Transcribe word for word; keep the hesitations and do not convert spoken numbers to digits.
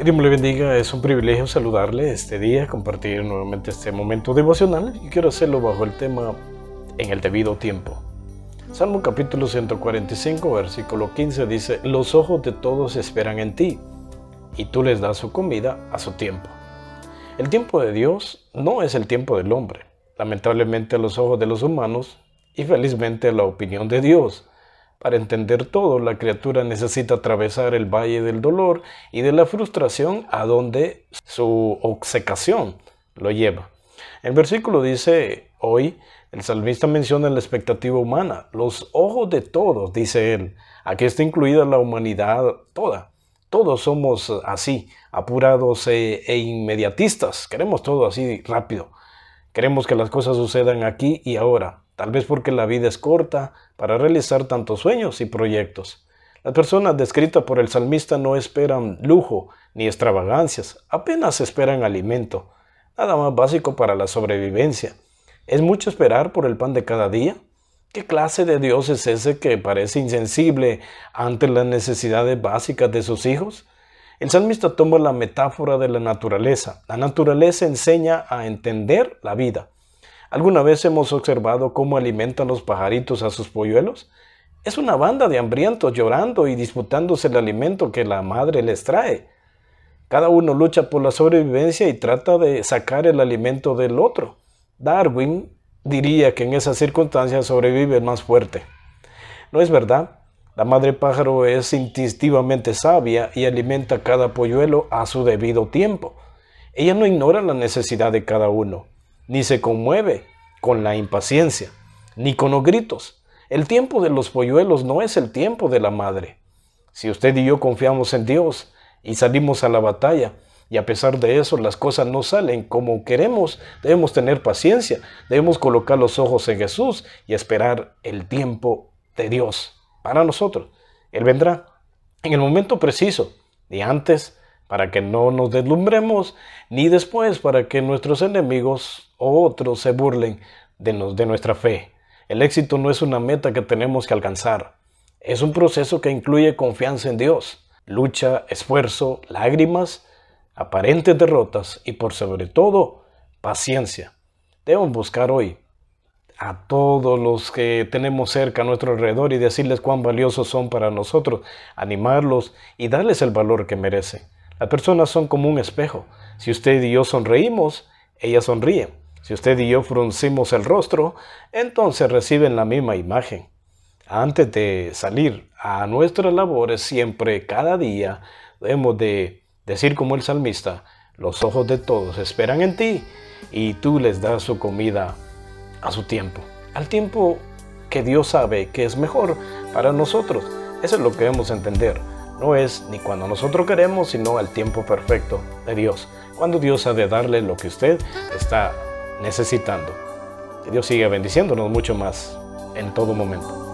Que Dios me le bendiga, es un privilegio saludarle este día, compartir nuevamente este momento devocional y quiero hacerlo bajo el tema en el debido tiempo. Salmo capítulo ciento cuarenta y cinco, versículo quince dice: los ojos de todos esperan en ti y tú les das su comida a su tiempo. El tiempo de Dios no es el tiempo del hombre, lamentablemente a los ojos de los humanos y felizmente a la opinión de Dios. Para entender todo, la criatura necesita atravesar el valle del dolor y de la frustración a donde su obcecación lo lleva. El versículo dice, hoy, el salmista menciona la expectativa humana, los ojos de todos, dice él. Aquí está incluida la humanidad toda. Todos somos así, apurados e, e inmediatistas. Queremos todo así rápido. Queremos que las cosas sucedan aquí y ahora. Tal vez porque la vida es corta para realizar tantos sueños y proyectos. Las personas descritas por el salmista no esperan lujo ni extravagancias, apenas esperan alimento, nada más básico para la sobrevivencia. ¿Es mucho esperar por el pan de cada día? ¿Qué clase de Dios es ese que parece insensible ante las necesidades básicas de sus hijos? El salmista toma la metáfora de la naturaleza. La naturaleza enseña a entender la vida. ¿Alguna vez hemos observado cómo alimentan los pajaritos a sus polluelos? Es una banda de hambrientos llorando y disputándose el alimento que la madre les trae. Cada uno lucha por la sobrevivencia y trata de sacar el alimento del otro. Darwin diría que en esas circunstancias sobrevive el más fuerte. ¿No es verdad? La madre pájaro es instintivamente sabia y alimenta cada polluelo a su debido tiempo. Ella no ignora la necesidad de cada uno, ni se conmueve con la impaciencia, ni con los gritos. El tiempo de los polluelos no es el tiempo de la madre. Si usted y yo confiamos en Dios y salimos a la batalla, y a pesar de eso las cosas no salen como queremos, debemos tener paciencia, debemos colocar los ojos en Jesús y esperar el tiempo de Dios para nosotros. Él vendrá en el momento preciso, ni antes, para que no nos deslumbremos, ni después para que nuestros enemigos o otros se burlen de, nos, de nuestra fe. El éxito no es una meta que tenemos que alcanzar. Es un proceso que incluye confianza en Dios, lucha, esfuerzo, lágrimas, aparentes derrotas y por sobre todo, paciencia. Debemos buscar hoy a todos los que tenemos cerca a nuestro alrededor y decirles cuán valiosos son para nosotros, animarlos y darles el valor que merecen. Las personas son como un espejo. Si usted y yo sonreímos, ellas sonríen. Si usted y yo fruncimos el rostro, entonces reciben la misma imagen. Antes de salir a nuestras labores, siempre, cada día, debemos de decir como el salmista: los ojos de todos esperan en ti y tú les das su comida a su tiempo. Al tiempo que Dios sabe que es mejor para nosotros. Eso es lo que debemos entender. No es ni cuando nosotros queremos, sino al tiempo perfecto de Dios. Cuando Dios ha de darle lo que usted está necesitando. Que Dios siga bendiciéndonos mucho más en todo momento.